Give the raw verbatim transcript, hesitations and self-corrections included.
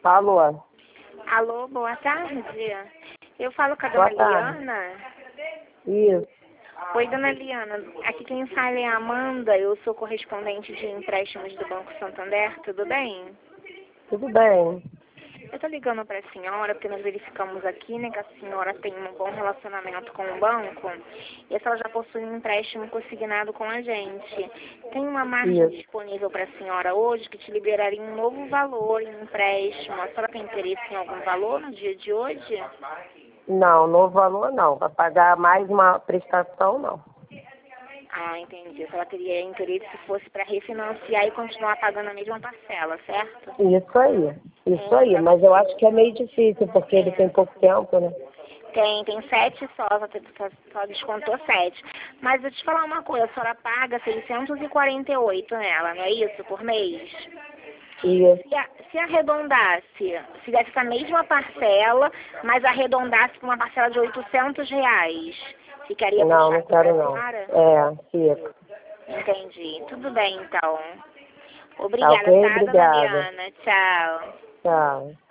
Alô? Alô, boa tarde. Eu falo com a Boa dona tarde. Liana. Isso. Oi, dona Liana. Aqui quem fala é a Amanda. Eu sou correspondente de empréstimos do Banco Santander. Tudo bem? Tudo bem. Eu tô ligando para a senhora porque nós verificamos aqui, né, que a senhora tem um bom relacionamento com o banco e a senhora já possui um empréstimo consignado com a gente. Tem uma margem Isso. disponível para a senhora hoje que te liberaria um novo valor em empréstimo. A senhora tem interesse em algum valor no dia de hoje? Não, no valor não. Para pagar mais uma prestação, não. Ah, entendi. A senhora teria interesse se fosse para refinanciar e continuar pagando a mesma parcela, certo? Isso aí. Isso aí. Mas eu acho que é meio difícil, porque ele tem pouco tempo, né? Tem, tem sete só, só, só, só descontou sete. Mas eu te falar uma coisa, a senhora paga seiscentos e quarenta e oito nela, não é isso, por mês? Isso. Se, a, se arredondasse, se desse essa mesma parcela, mas arredondasse para uma parcela de oitocentos reais, ficaria Não, não puxado para quero a não. senhora? É, fica. Entendi. Tudo bem, então. Tá Obrigada, ok? tá, dona Obrigada. Liana? Tchau. Tchau.